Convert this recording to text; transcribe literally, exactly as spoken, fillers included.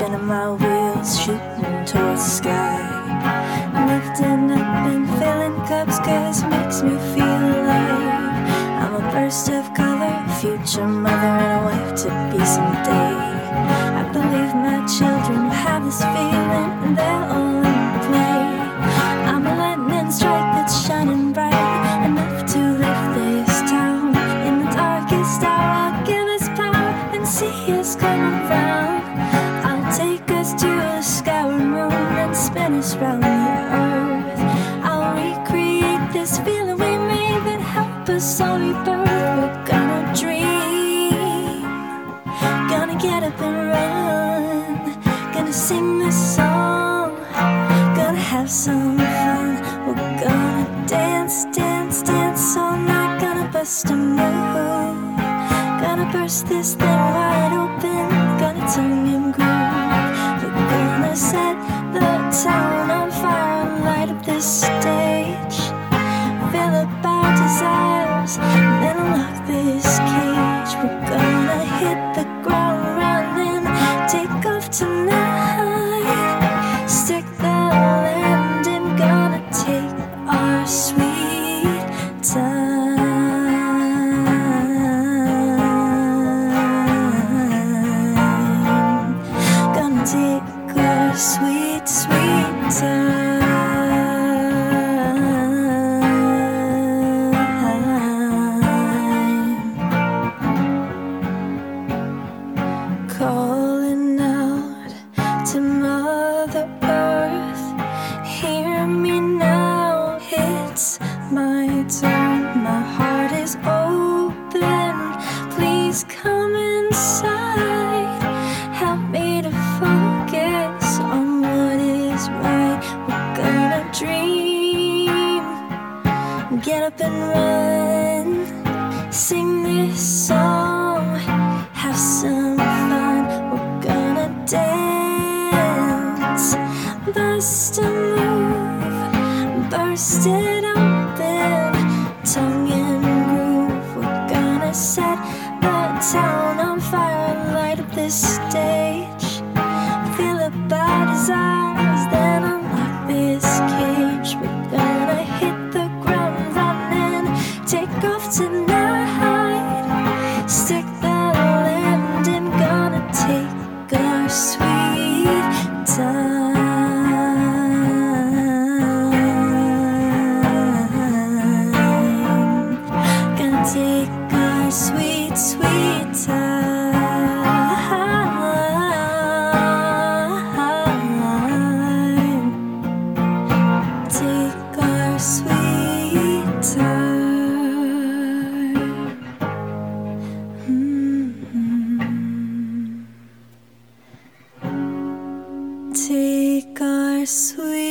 spinning my wheels, shooting towards the sky. Lifting up and filling cups, cause it makes me feel alive. I'm a burst of color, future mother and a wife to be someday. I believe my children will have this feeling and they'll all let me play. I'm a lightning strike that's shining bright, enough to lift this town. In the darkest hour I'll give us power and see us come around. I'll take us to a sky moon and spin us round the earth. I'll recreate this feeling we made that help us all rebirth. We're gonna dream, gonna get up and run, gonna sing this song, gonna have some fun. We're gonna dance, dance, dance all night, gonna bust a move, gonna burst this thing wide open, gonna tongue and groove. We're gonna set the town on fire and light up this stage, fill up our desires, then unlock this cage. We're gonna hit the ground running, take off tonight, stick the landing, gonna take our sweet time, gonna take our sweet, sweet time. Calling out to Mother Earth, hear me now, it's my turn. My heart is open, please come inside. Help me to focus on what is right. We're gonna dream, get up and run, sing this song, have some fun. We're gonna dance, bust a move, burst it open, tongue and groove. We're gonna set the town on fire, light up this stage, fill up our desires, then unlock this cage. We're gonna hit the ground running, take off tonight, stick the landing, gonna take our sweet time, gonna take our sweet, sweet time, take our sweet time. Mm-hmm. Take our sweet